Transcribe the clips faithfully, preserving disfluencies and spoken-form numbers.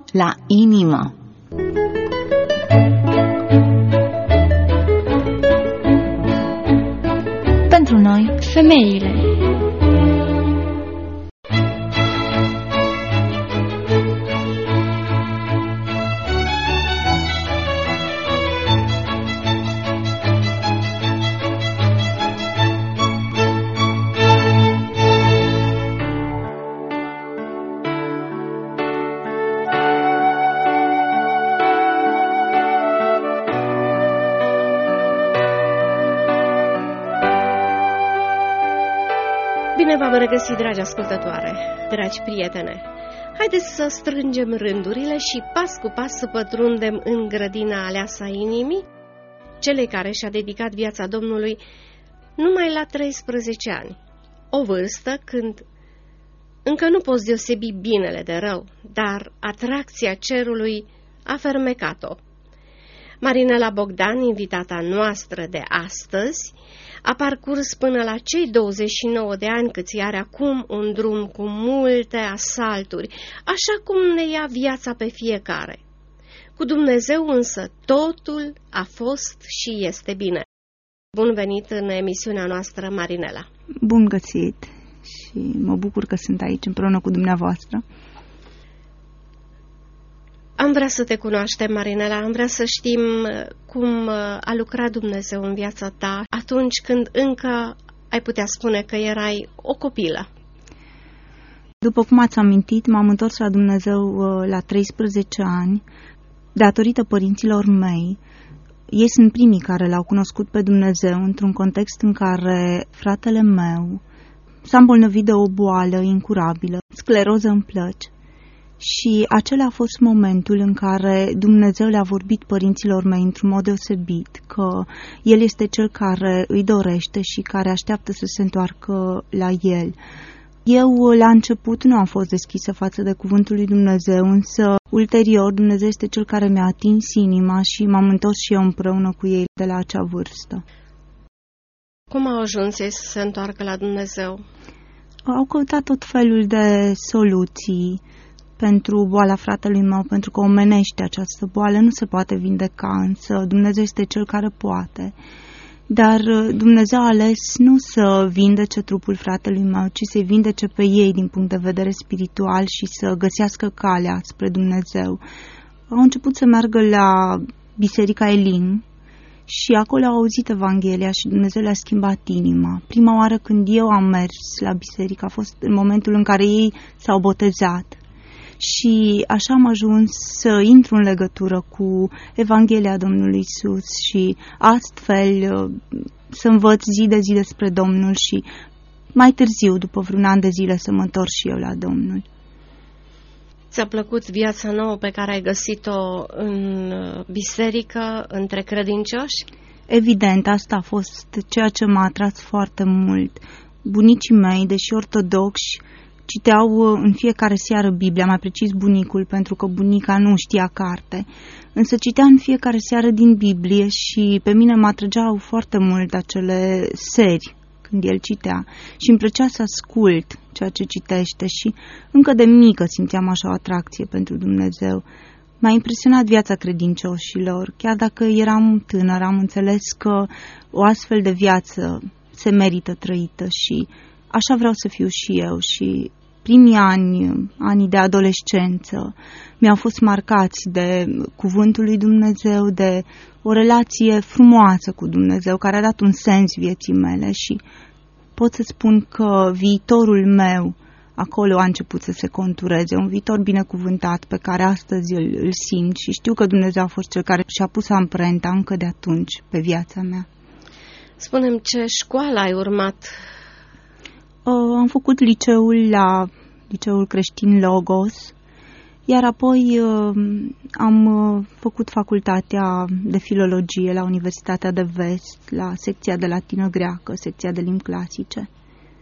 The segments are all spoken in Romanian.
la inimă. Pentru noi, femeile. Bine v-am regăsit, dragi ascultătoare, dragi prietene. Haideți să strângem rândurile și pas cu pas să pătrundem în grădina aleasă a inimii, celei care și-a dedicat viața Domnului numai la treisprezece ani. O vârstă când încă nu poți deosebi binele de rău, dar atracția cerului a fermecat-o. Marinela Bogdan, invitata noastră de astăzi, a parcurs până la cei douăzeci și nouă de ani câți are acum un drum cu multe asalturi, așa cum ne ia viața pe fiecare. Cu Dumnezeu însă totul a fost și este bine. Bun venit în emisiunea noastră, Marinela. Bun găsit și mă bucur că sunt aici împreună cu dumneavoastră. Am vrea să te cunoaștem, Marinela, am vrea să știm cum a lucrat Dumnezeu în viața ta atunci când încă ai putea spune că erai o copilă. După cum ați amintit, m-am întors la Dumnezeu la treisprezece ani, datorită părinților mei. Ei sunt primii care l-au cunoscut pe Dumnezeu într-un context în care fratele meu s-a îmbolnăvit de o boală incurabilă, scleroză în plăci. Și acela a fost momentul în care Dumnezeu le-a vorbit părinților mei într-un mod deosebit, că El este Cel care îi dorește și care așteaptă să se întoarcă la El. Eu, la început, nu am fost deschisă față de cuvântul lui Dumnezeu, însă, ulterior, Dumnezeu este Cel care mi-a atins inima și m-am întors și eu împreună cu ei de la acea vârstă. Cum au ajuns ei să se întoarcă la Dumnezeu? Au căutat tot felul de soluții pentru boala fratelui meu, pentru că omenește această boală, nu se poate vindeca, însă Dumnezeu este Cel care poate. Dar Dumnezeu a ales nu să vindece trupul fratelui meu, ci să-i vindece pe ei din punct de vedere spiritual și să găsească calea spre Dumnezeu. Au început să meargă la Biserica Elim și acolo au auzit Evanghelia și Dumnezeu le-a schimbat inima. Prima oară când eu am mers la biserică a fost în momentul în care ei s-au botezat. Și așa am ajuns să intru în legătură cu Evanghelia Domnului Iisus și astfel să învăț zi de zi despre Domnul și mai târziu, după vreun an de zile, să mă întorc și eu la Domnul. Ți-a plăcut viața nouă pe care ai găsit-o în biserică, între credincioși? Evident, asta a fost ceea ce m-a atras foarte mult. Bunicii mei, deși ortodoxi, citeau în fiecare seară Biblia, mai precis bunicul, pentru că bunica nu știa carte, însă citea în fiecare seară din Biblie și pe mine mă atrăgeau foarte mult acele seri când el citea și îmi plăcea să ascult ceea ce citește și încă de mică simțeam așa o atracție pentru Dumnezeu. M-a impresionat viața credincioșilor, chiar dacă eram tânăr, am înțeles că o astfel de viață se merită trăită și așa vreau să fiu și eu și primii ani, anii de adolescență, mi-au fost marcați de cuvântul lui Dumnezeu, de o relație frumoasă cu Dumnezeu, care a dat un sens vieții mele și pot să spun că viitorul meu acolo a început să se contureze, un viitor binecuvântat pe care astăzi îl, îl simt și știu că Dumnezeu a fost Cel care și-a pus amprenta încă de atunci pe viața mea. Spune-mi, ce școală ai urmat? Am făcut liceul la Liceul Creștin Logos, iar apoi am făcut facultatea de filologie la Universitatea de Vest, la secția de latină greacă, secția de limbi clasice.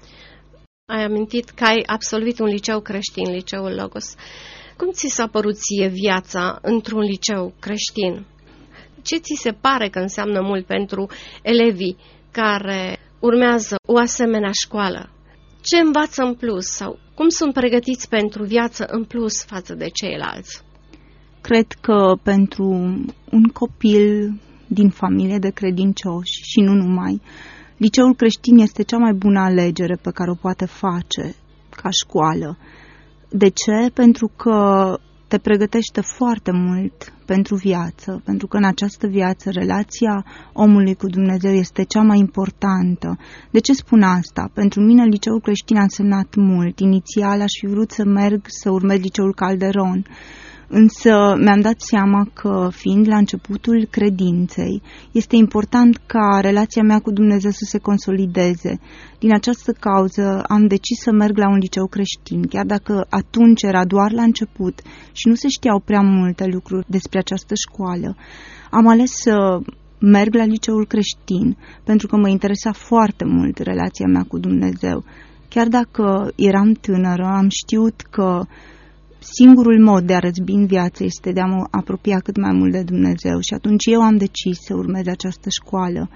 Ai amintit că ai absolvit un liceu creștin, Liceul Logos. Cum ți s-a părut ție viața într-un liceu creștin? Ce ți se pare că înseamnă mult pentru elevii care urmează o asemenea școală? Ce învață în plus sau cum sunt pregătiți pentru viață în plus față de ceilalți? cred că pentru un copil din familie de credincioși și nu numai, liceul creștin este cea mai bună alegere pe care o poate face ca școală. De ce? Pentru că te pregătește foarte mult pentru viață, pentru că în această viață relația omului cu Dumnezeu este cea mai importantă. De ce spun asta? Pentru mine liceul creștin a însemnat mult. Inițial aș fi vrut să merg să urmez liceul Calderon, însă mi-am dat seama că, fiind la începutul credinței, este important ca relația mea cu Dumnezeu să se consolideze. Din această cauză am decis să merg la un liceu creștin, chiar dacă atunci era doar la început și nu se știau prea multe lucruri despre această școală. Am ales să merg la liceul creștin pentru că mă interesa foarte mult relația mea cu Dumnezeu. Chiar dacă eram tânără, am știut că singurul mod de a răzbi în viață este de a mă apropia cât mai mult de Dumnezeu și atunci eu am decis să urmez această școală.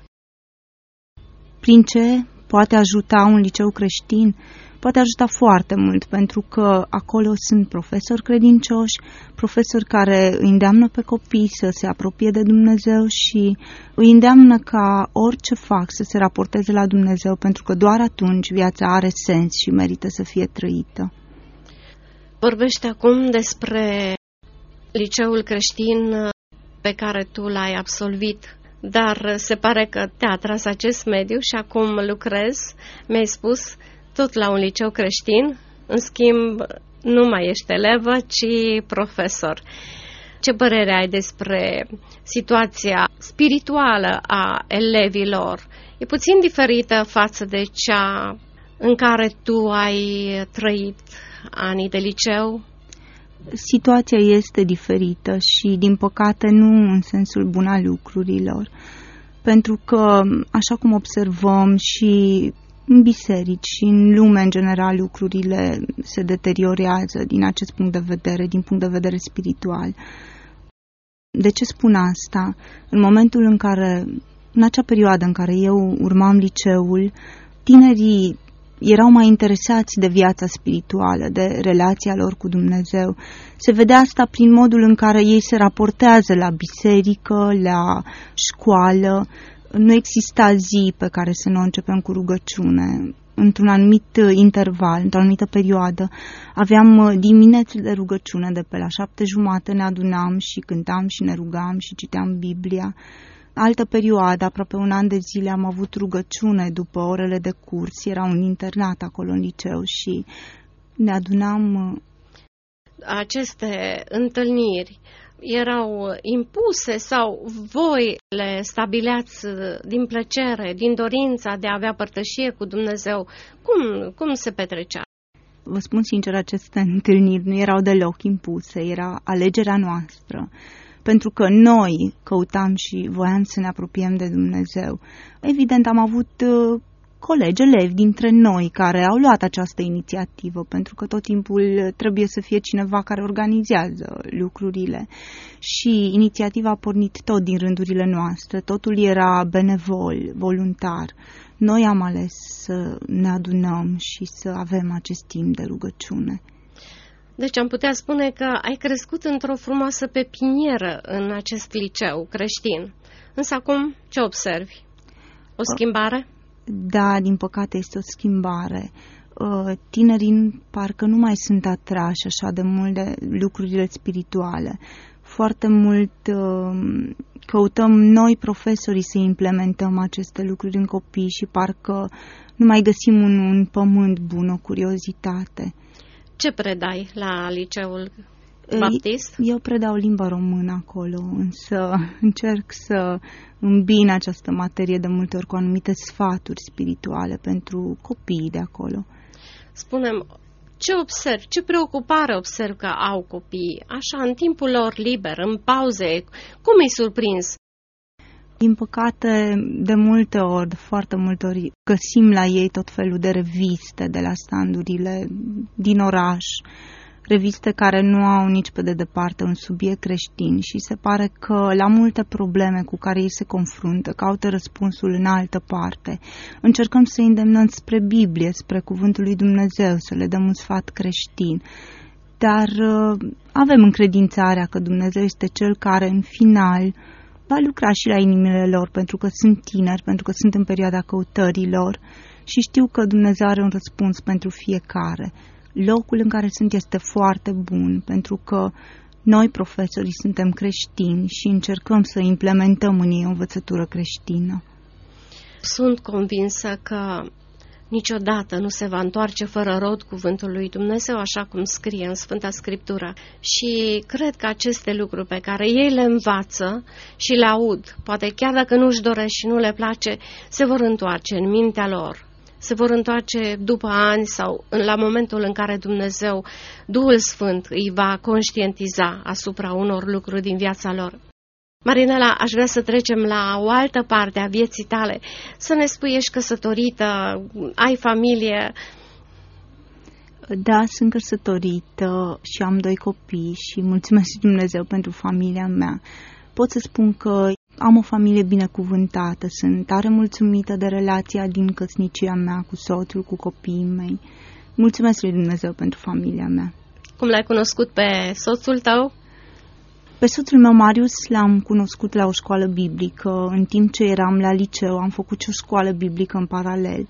Prin ce poate ajuta un liceu creștin? Poate ajuta foarte mult, pentru că acolo sunt profesori credincioși, profesori care îi îndeamnă pe copii să se apropie de Dumnezeu și îi îndeamnă ca orice fac să se raporteze la Dumnezeu, pentru că doar atunci viața are sens și merită să fie trăită. Vorbește acum despre liceul creștin pe care tu l-ai absolvit, dar se pare că te-a atras acest mediu și acum lucrezi, mi-ai spus, tot la un liceu creștin, în schimb nu mai ești elevă, ci profesor. Ce părere ai despre situația spirituală a elevilor? E puțin diferită față de cea în care tu ai trăit anii de liceu? Situația este diferită și, din păcate, nu în sensul bun al lucrurilor. Pentru că, așa cum observăm și în biserici și în lume, în general, lucrurile se deteriorează din acest punct de vedere, din punct de vedere spiritual. De ce spun asta? În momentul în care, în acea perioadă în care eu urmam liceul, tinerii erau mai interesați de viața spirituală, de relația lor cu Dumnezeu. Se vedea asta prin modul în care ei se raportează la biserică, la școală. Nu exista zi pe care să nu începem cu rugăciune. Într-un anumit interval, într-o anumită perioadă, aveam dimineți de rugăciune, de pe la șapte jumate ne adunam și cântam și ne rugam și citeam Biblia. Altă perioadă, aproape un an de zile, am avut rugăciune după orele de curs. Era un internat acolo în liceu și ne adunam. Aceste întâlniri erau impuse sau voi le stabileați din plăcere, din dorința de a avea părtășie cu Dumnezeu? Cum, cum se petrecea? Vă spun sincer, aceste întâlniri nu erau deloc impuse, era alegerea noastră. Pentru că noi căutam și voiam să ne apropiem de Dumnezeu. Evident, am avut uh, colegi, elevi dintre noi care au luat această inițiativă, pentru că tot timpul trebuie să fie cineva care organizează lucrurile. Și inițiativa a pornit tot din rândurile noastre, totul era benevol, voluntar. Noi am ales să ne adunăm și să avem acest timp de rugăciune. Deci am putea spune că ai crescut într-o frumoasă pepinieră în acest liceu creștin. Însă acum ce observi? O schimbare? Da, din păcate este o schimbare. Tinerii parcă nu mai sunt atrași așa de mult de lucrurile spirituale. Foarte mult căutăm noi, profesorii, să implementăm aceste lucruri în copii și parcă nu mai găsim un, un pământ bun, o curiozitate. Ce predai la liceul baptist? Eu predau limba română acolo, însă încerc să îmbin această materie de multe ori cu anumite sfaturi spirituale pentru copiii de acolo. Spune-mi, ce observi, ce preocupare observi că au copiii, așa, în timpul lor liber, în pauze, cum îi surprins? Din păcate, de multe ori, de foarte multe ori, găsim la ei tot felul de reviste de la standurile din oraș, reviste care nu au nici pe de departe un subiect creștin și se pare că la multe probleme cu care ei se confruntă caută răspunsul în altă parte. Încercăm să îi îndemnăm spre Biblie, spre Cuvântul lui Dumnezeu, să le dăm un sfat creștin. dar avem încredințarea că Dumnezeu este Cel care în final va lucra și la inimile lor, pentru că sunt tineri, pentru că sunt în perioada căutărilor și știu că Dumnezeu are un răspuns pentru fiecare. Locul în care sunt este foarte bun, pentru că noi, profesorii, suntem creștini și încercăm să implementăm în ei o învățătură creștină. Sunt convinsă că niciodată nu se va întoarce fără rod cuvântul lui Dumnezeu, așa cum scrie în Sfânta Scriptură. Și cred că aceste lucruri pe care ei le învață și le aud, poate chiar dacă nu-și doresc și nu le place, se vor întoarce în mintea lor. Se vor întoarce după ani sau la momentul în care Dumnezeu, Duhul Sfânt, îi va conștientiza asupra unor lucruri din viața lor. Marinela, aș vrea să trecem la o altă parte a vieții tale, să ne spui, ești căsătorită, ai familie. Da, sunt căsătorită și am doi copii și mulțumesc Dumnezeu pentru familia mea. Pot să spun că am o familie binecuvântată, sunt tare mulțumită de relația din căsnicia mea cu soțul, cu copiii mei. Mulțumesc lui Dumnezeu pentru familia mea. Cum l-ai cunoscut pe soțul tău? Pe soțul meu, Marius, l-am cunoscut la o școală biblică. În timp ce eram la liceu, am făcut și o școală biblică în paralel.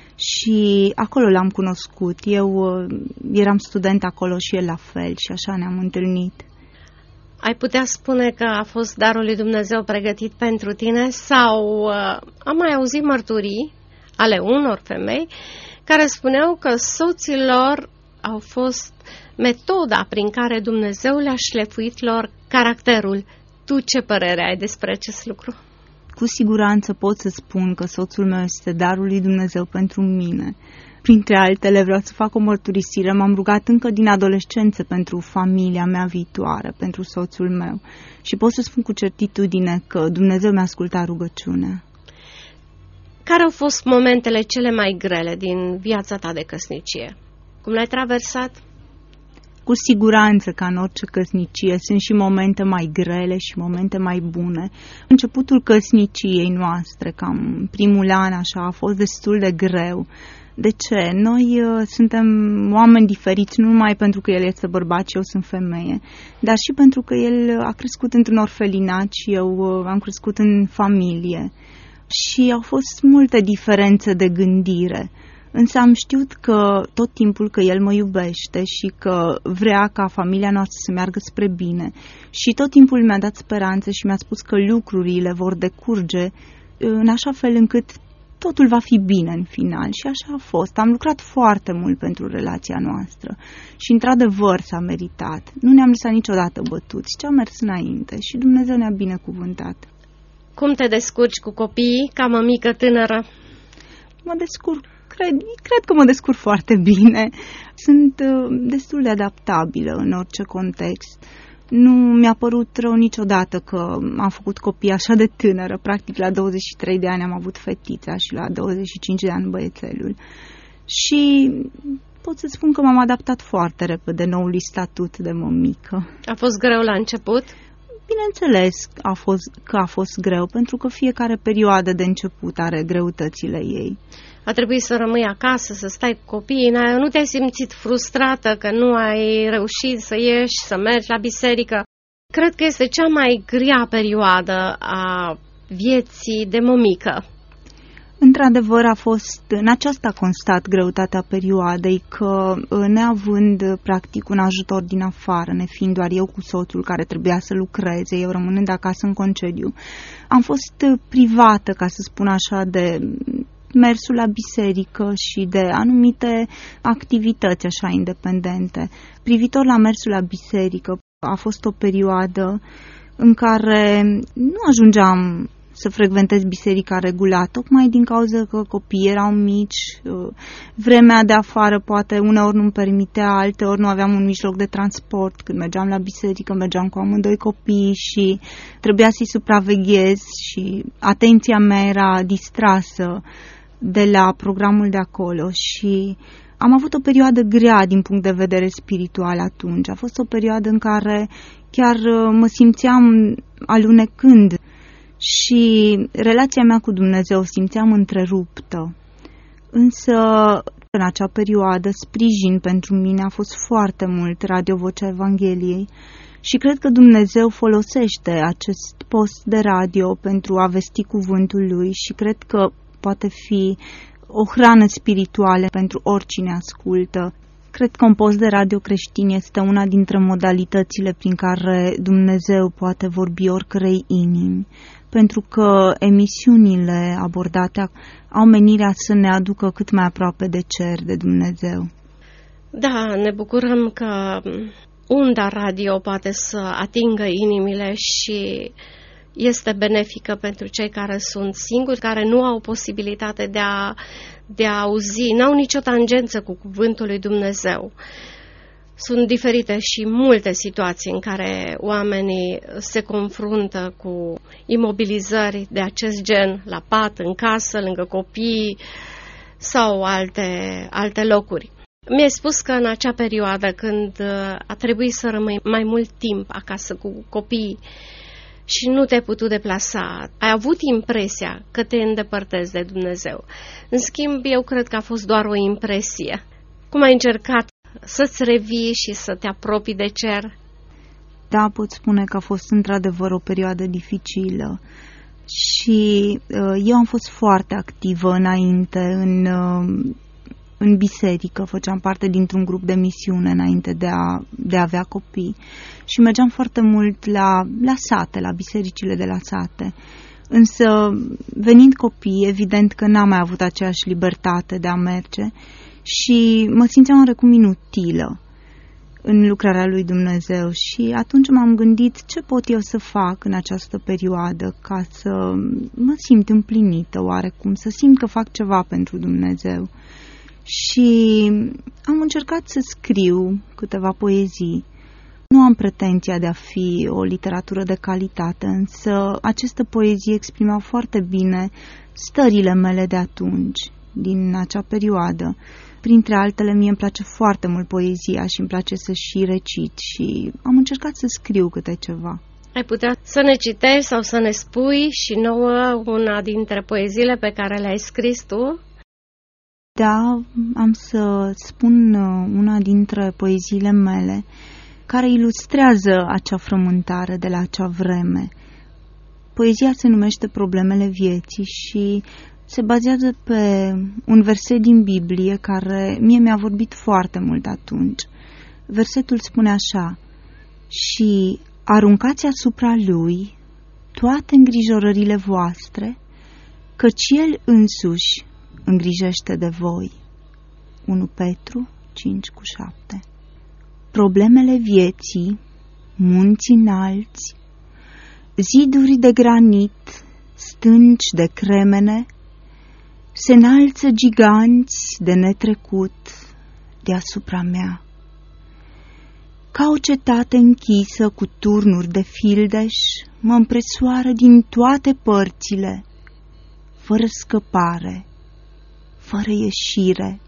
Și acolo l-am cunoscut. Eu eram student acolo și el la fel și așa ne-am întâlnit. Ai putea spune că a fost darul lui Dumnezeu pregătit pentru tine sau uh, am mai auzit mărturii ale unor femei care spuneau că soților au fost metoda prin care Dumnezeu le-a șlefuit lor caracterul. Tu ce părere ai despre acest lucru? Cu siguranță pot să spun că soțul meu este darul lui Dumnezeu pentru mine. Printre altele, vreau să fac o mărturisire. M-am rugat încă din adolescență pentru familia mea viitoare, pentru soțul meu. Și pot să spun cu certitudine că Dumnezeu mi-a ascultat rugăciunea. Care au fost momentele cele mai grele din viața ta de căsnicie? Cum le-ai traversat? Cu siguranță, ca în orice căsnicie, sunt și momente mai grele și momente mai bune. Începutul căsniciei noastre, cam primul an, așa, a fost destul de greu. De ce? Noi uh, suntem oameni diferiți, nu numai pentru că el este bărbat și eu sunt femeie, dar și pentru că el a crescut într-un orfelinat și eu uh, am crescut în familie. Și au fost multe diferențe de gândire. Însă am știut că tot timpul că el mă iubește și că vrea ca familia noastră să meargă spre bine. Și tot timpul mi-a dat speranță și mi-a spus că lucrurile vor decurge în așa fel încât totul va fi bine în final. Și așa a fost. Am lucrat foarte mult pentru relația noastră și într-adevăr s-a meritat. Nu ne-am lăsat niciodată bătuți, ci am mers înainte și Dumnezeu ne-a binecuvântat. Cum te descurci cu copiii ca mămică tânără? Mă descurc. Cred, cred că mă descurc foarte bine. Sunt uh, destul de adaptabilă în orice context. Nu mi-a părut rău niciodată că am făcut copii așa de tânără. Practic la douăzeci și trei de ani am avut fetița și la douăzeci și cinci de ani băiețelul. Și pot să spun că m-am adaptat foarte repede noului statut de mămică. A fost greu la început? Bineînțeles a fost, că a fost greu, pentru că fiecare perioadă de început are greutățile ei. A trebuit să rămâi acasă, să stai cu copiii, nu te-ai simțit frustrată că nu ai reușit să ieși, să mergi la biserică? Cred că este cea mai grea perioadă a vieții de mămică. Într-adevăr a fost, în aceasta a constat greutatea perioadei, că neavând practic un ajutor din afară, ne fiind doar eu cu soțul care trebuia să lucreze, eu rămânând acasă în concediu, am fost privată, ca să spun așa, de mersul la biserică și de anumite activități așa independente. Privitor la mersul la biserică, a fost o perioadă în care nu ajungeam să frecventez biserica regulat, tocmai din cauza că copiii erau mici, vremea de afară poate uneori nu-mi permitea, alteori nu aveam un mijloc de transport. Când mergeam la biserică, mergeam cu amândoi copii și trebuia să-i supraveghez și atenția mea era distrasă de la programul de acolo și am avut o perioadă grea din punct de vedere spiritual atunci. A fost o perioadă în care chiar mă simțeam alunecând și relația mea cu Dumnezeu simțeam întreruptă. Însă În acea perioadă, sprijin pentru mine a fost foarte mult Radio Vocea Evangheliei și cred că Dumnezeu folosește acest post de radio pentru a vesti cuvântul Lui și cred că poate fi o hrană spirituală pentru oricine ascultă. Cred că un post de radio creștin este una dintre modalitățile prin care Dumnezeu poate vorbi oricărei inimi, pentru că emisiunile abordate au menirea să ne aducă cât mai aproape de cer, de Dumnezeu. Da, ne bucurăm că unda radio poate să atingă inimile și este benefică pentru cei care sunt singuri, care nu au posibilitate de a, de a auzi, n-au nicio tangență cu cuvântul lui Dumnezeu. Sunt diferite și multe situații în care oamenii se confruntă cu imobilizări de acest gen, la pat, în casă, lângă copii sau alte, alte locuri. Mi-ai spus că în acea perioadă, când a trebuit să rămâi mai mult timp acasă cu copiii și nu te-ai putut deplasa, ai avut impresia că te îndepărtezi de Dumnezeu. În schimb, eu cred că a fost doar o impresie. Cum ai încercat să-ți revii și să te apropii de cer? Da, pot spune că a fost într-adevăr o perioadă dificilă și uh, eu am fost foarte activă înainte în, uh, în biserică, făceam parte dintr-un grup de misiune înainte de a, de a avea copii și mergeam foarte mult la, la sate, la bisericile de la sate. Însă, venind copii, evident că n-am mai avut aceeași libertate de a merge și mă simțeam oarecum inutilă în lucrarea lui Dumnezeu și atunci m-am gândit ce pot eu să fac în această perioadă ca să mă simt împlinită oarecum, să simt că fac ceva pentru Dumnezeu. Și am încercat să scriu câteva poezii. Nu am pretenția de a fi o literatură de calitate, însă aceste poezii exprimau foarte bine stările mele de atunci, din acea perioadă. Printre altele, mie îmi place foarte mult poezia și îmi place să și recit și am încercat să scriu câte ceva. Ai putea să ne citești sau să ne spui și nouă una dintre poeziile pe care le-ai scris tu? Da, am să spun una dintre poeziile mele care ilustrează acea frământare de la acea vreme. Poezia se numește Problemele vieții și se bazează pe un verset din Biblie care mie mi-a vorbit foarte mult atunci. Versetul spune așa: și aruncați asupra lui toate îngrijorările voastre, căci el însuși îngrijește de voi. unu Petru cinci cu șapte. Problemele vieții, munți înalți, ziduri de granit, stânci de cremene, se înalță giganți de netrecut deasupra mea. Ca o cetate închisă cu turnuri de fildeș, mă împresoară din toate părțile, fără scăpare, fără ieșire.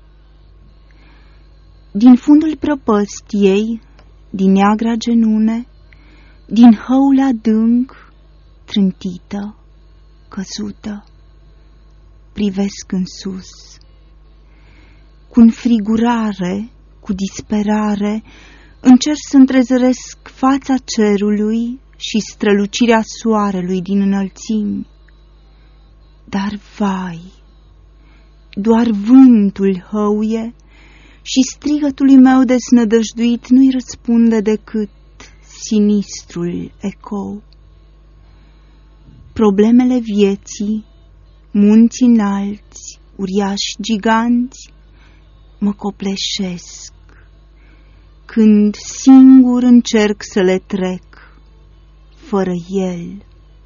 Din fundul prăpăstiei, din neagra genune, din hăul adânc, trântită, căzută, privesc în sus. Cu înfrigurare, cu disperare, încerc să întrezăresc fața cerului și strălucirea soarelui din înălțimi. Dar vai, doar vântul hăuie și strigătului meu desnădăjduit nu-i răspunde decât sinistrul ecou. Problemele vieții, munți înalți, uriași giganți, mă copleșesc, când singur încerc să le trec, fără el.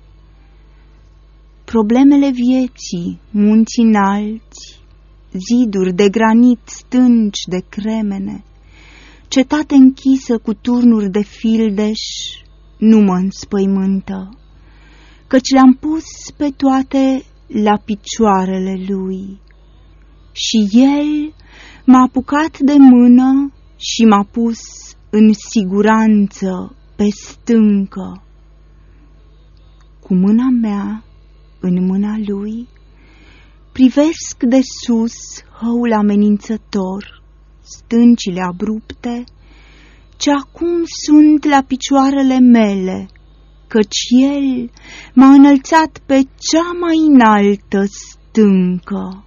Problemele vieții, munți înalți, ziduri de granit, stânci de cremene, cetate închisă cu turnuri de fildeș, nu mă înspăimântă, căci le-am pus pe toate la picioarele lui. Și el m-a apucat de mână și m-a pus în siguranță pe stâncă. Cu mâna mea în mâna lui, Privesc de sus hăul amenințător, stâncile abrupte, ce acum sunt la picioarele mele, căci el m-a înălțat pe cea mai înaltă stâncă.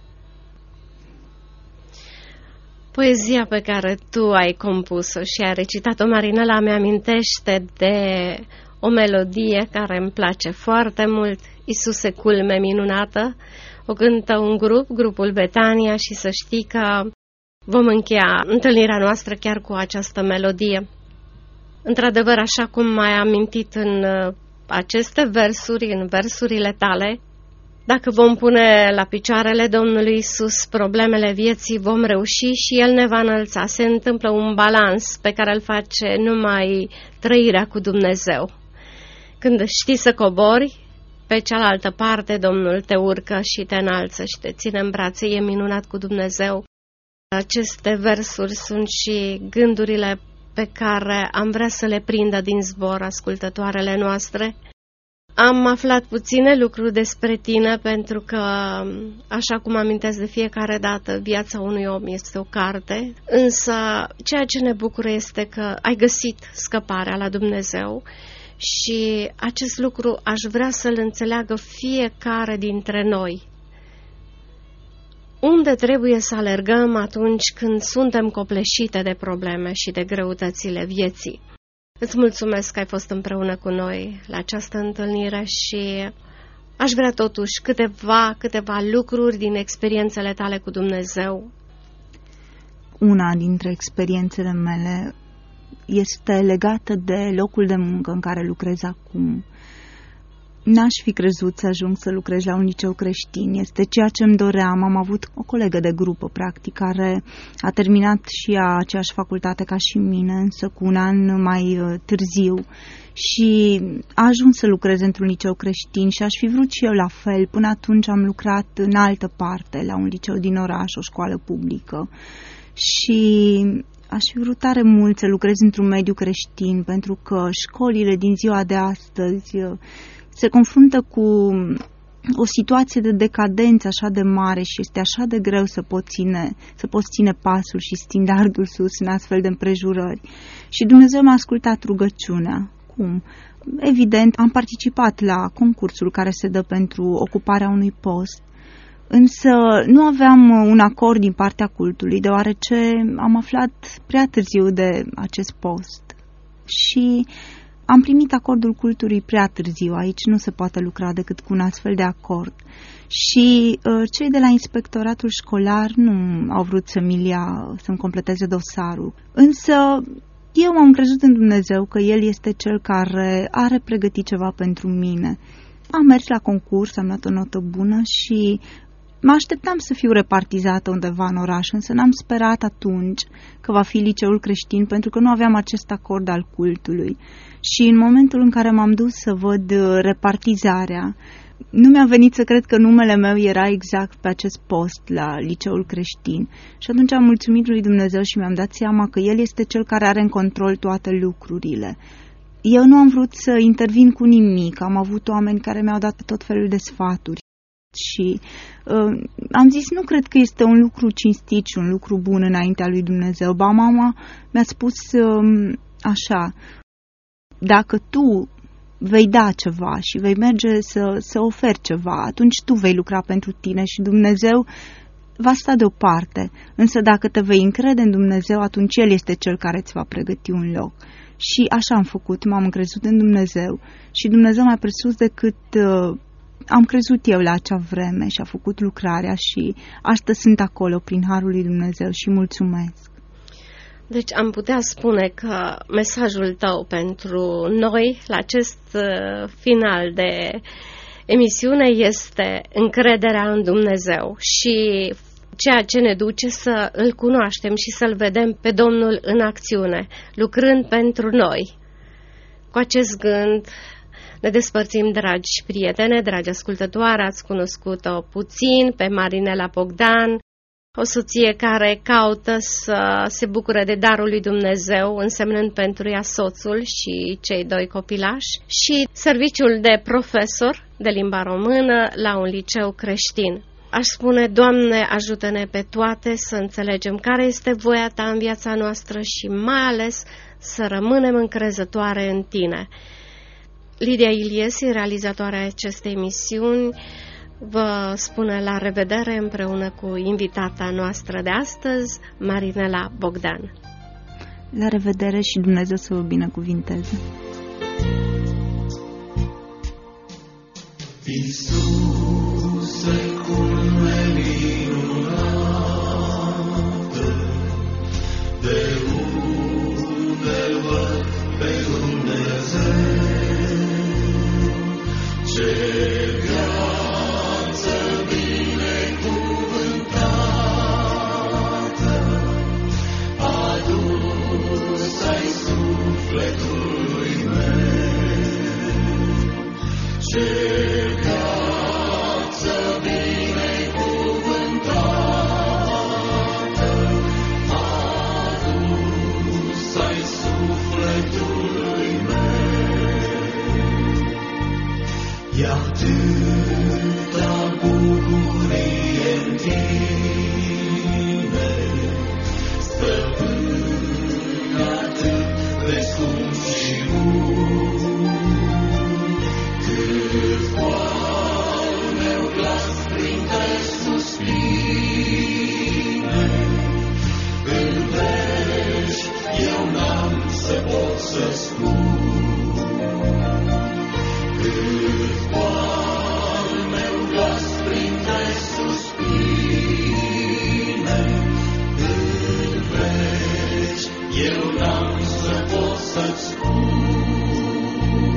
Poezia pe care tu ai compus-o și ai recitat-o, Marinela, mi-amintește de o melodie care îmi place foarte mult, Iisuse culme minunată. O cântă un grup, grupul Betania, și să știi că vom încheia întâlnirea noastră chiar cu această melodie. Într-adevăr, așa cum m-ai amintit în aceste versuri, în versurile tale, dacă vom pune la picioarele Domnului Iisus problemele vieții, vom reuși și El ne va înălța. Se întâmplă un balans pe care îl face numai trăirea cu Dumnezeu. Când știi să cobori, pe cealaltă parte Domnul te urcă și te înalță și te ține în brațe. E minunat cu Dumnezeu. Aceste versuri sunt și gândurile pe care am vrea să le prindă din zbor ascultătoarele noastre. Am aflat puține lucruri despre tine pentru că, așa cum amintesc de fiecare dată, viața unui om este o carte, însă ceea ce ne bucură este că ai găsit scăparea la Dumnezeu și acest lucru aș vrea să-l înțeleagă fiecare dintre noi. Unde trebuie să alergăm atunci când suntem copleșite de probleme și de greutățile vieții? Îți mulțumesc că ai fost împreună cu noi la această întâlnire și aș vrea totuși câteva, câteva lucruri din experiențele tale cu Dumnezeu. Una dintre experiențele mele este legată de locul de muncă în care lucrez acum. N-aș fi crezut să ajung să lucrez la un liceu creștin. Este ceea ce îmi doream. Am avut o colegă de grupă, practic, care a terminat și ea aceeași facultate ca și mine, însă cu un an mai târziu. Și a ajuns să lucrez într-un liceu creștin și aș fi vrut și eu la fel. Până atunci am lucrat în altă parte, la un liceu din oraș, o școală publică. Și aș fi vrut tare mult să lucrez într-un mediu creștin, pentru că școlile din ziua de astăzi se confruntă cu o situație de decadență așa de mare și este așa de greu să poți ține, să poți ține pasul și standardul sus în astfel de împrejurări. Și Dumnezeu m-a ascultat rugăciunea. Cum? Evident, am participat la concursul care se dă pentru ocuparea unui post, însă nu aveam un acord din partea cultului, deoarece am aflat prea târziu de acest post. Și am primit acordul cultului prea târziu. Aici nu se poate lucra decât cu un astfel de acord. Și uh, cei de la inspectoratul școlar nu au vrut să-mi ia, să-mi completeze dosarul. Însă eu m-am crezut în Dumnezeu că El este Cel care are pregătit ceva pentru mine. Am mers la concurs, am luat o notă bună și mă așteptam să fiu repartizată undeva în oraș, însă n-am sperat atunci că va fi liceul creștin, pentru că nu aveam acest acord al cultului. Și în momentul în care m-am dus să văd repartizarea, nu mi-a venit să cred că numele meu era exact pe acest post la liceul creștin. Și atunci am mulțumit lui Dumnezeu și mi-am dat seama că El este Cel care are în control toate lucrurile. Eu nu am vrut să intervin cu nimic, am avut oameni care mi-au dat tot felul de sfaturi. Și uh, am zis, nu cred că este un lucru cinstit și un lucru bun înaintea lui Dumnezeu. Ba, mama mi-a spus uh, așa: dacă tu vei da ceva și vei merge să, să oferi ceva, atunci tu vei lucra pentru tine și Dumnezeu va sta deoparte. Însă dacă te vei încrede în Dumnezeu, atunci El este Cel care îți va pregăti un loc. Și așa am făcut, m-am încrezut în Dumnezeu și Dumnezeu mai presus decât uh, am crezut eu la acea vreme și a făcut lucrarea și astăzi sunt acolo prin harul lui Dumnezeu și mulțumesc. Deci am putea spune că mesajul tău pentru noi la acest final de emisiune este încrederea în Dumnezeu și ceea ce ne duce să îl cunoaștem și să-l vedem pe Domnul în acțiune, lucrând pentru noi. Cu acest gând ne despărțim, dragi prietene, dragi ascultătoare, ați cunoscut-o puțin pe Marinela Bogdan, o soție care caută să se bucure de darul lui Dumnezeu, însemnând pentru ea soțul și cei doi copilași, și serviciul de profesor de limba română la un liceu creștin. aș spune, Doamne, ajută-ne pe toate să înțelegem care este voia Ta în viața noastră și mai ales să rămânem încrezătoare în Tine. Lidia Iliesi, realizatoarea acestei emisiuni, vă spune la revedere împreună cu invitata noastră de astăzi, Marinela Bogdan. La revedere și Dumnezeu să vă binecuvinteze. Iisuse, culme minunată, de unde văd pe Dumnezeu, ce viață binecuvântată, adus-ai sufletului meu, ce e atâta bucurie în Tine, stăpân atât de scump și bun, cât al meu glas printre suspine, în veci eu n-am să pot să spun. Eu n-am să pot să-ți spun.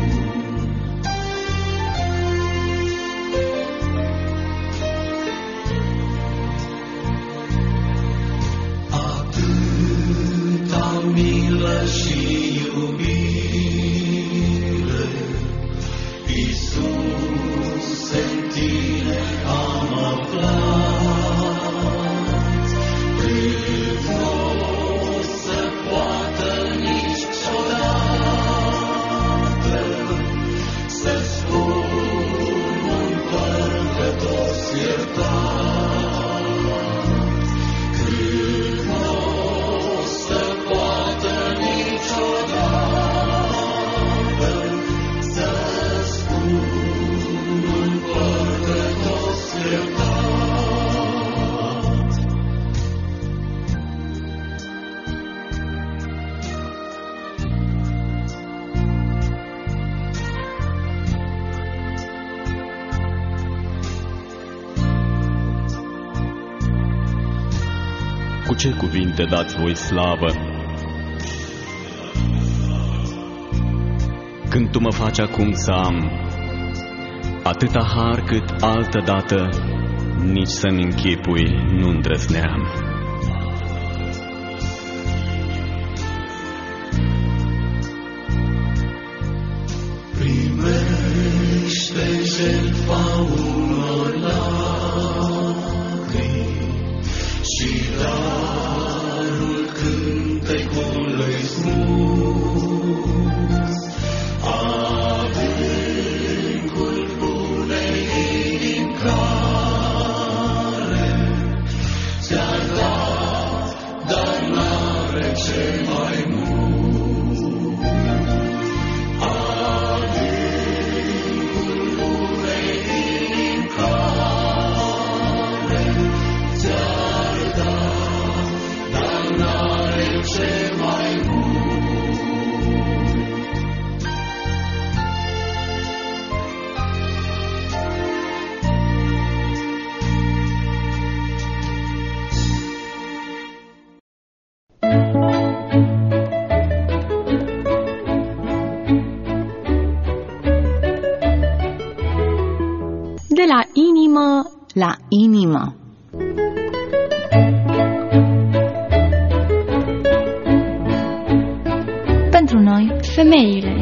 Atâta milă și iubire, Iisuse, în Tine am aflat, cât Cu ce cuvinte dați voi slavă? Când Tu mă faci acum să am atâta har cât altădată nici să-mi închipui nu îndrăzneam. Primește jertfa unor lacrimi și darul cântecului smus, adâncul bunei inimi care ți-ar dat, dar n-are ce mai mult. Adâncul bunei inimi care ți-ar dat, dar n-are ce mai mult. De la inimă la inimă. Pentru noi, femeile.